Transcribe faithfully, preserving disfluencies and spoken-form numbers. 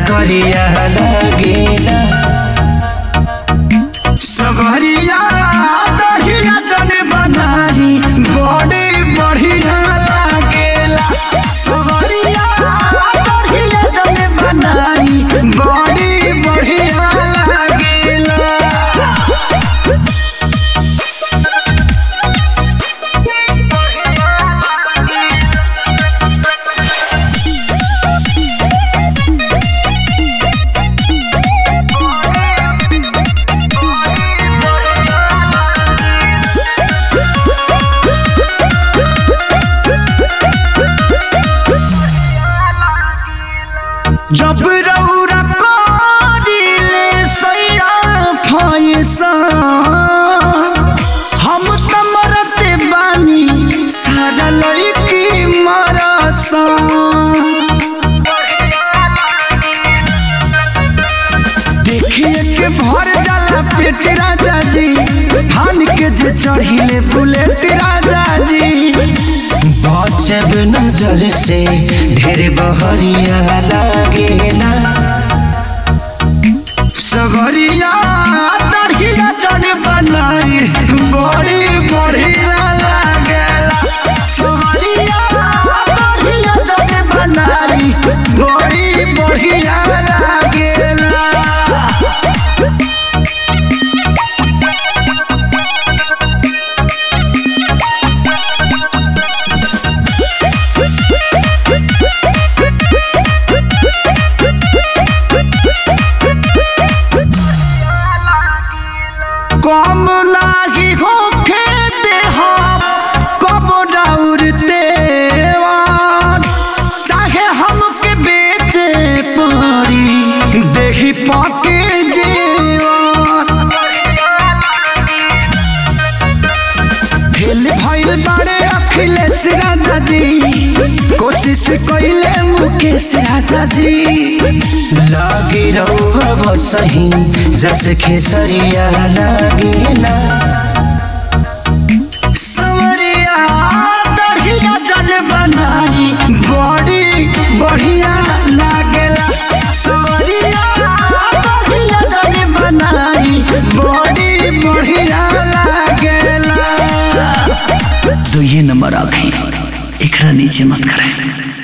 गरिया लागेला सगरिया दहिया जने बनारी बड़े बढ़िया लागेला सगरिया दहिया जने बनारी बड़े बढ़िया लागेला। जब रौरा करिले सैया फैसा हम त मरते बानी सारा लड़की मरसा देखिए के भर जाला पेट राजा जी धान के जे चढ़िले बुलेट राजा जी बचब नजर से ढेर बहरिया लागेला सगरिया दहिया जने बनाई बड़ी बढ़िया लागेला सगरिया दहिया जने बनाई बड़ी बढ़िया लागेला। कम लागी होखे देहा कब दौड़ते चाहे हमके बेचे पड़ी देही पाके जेवान फेल भइल बारे अखिलेश राजा जी कोशिश कइले मुकेश राजा जी लागी रहुआ बसही जस खेसरिया लागेला सवरिया दहिया जने बनाई बड़ी बढ़िया लागेला सवरिया दहिया जने बनाई बड़ी बढ़िया लागेला। तो ये नंबर आखे एकरा नीचे मत करें।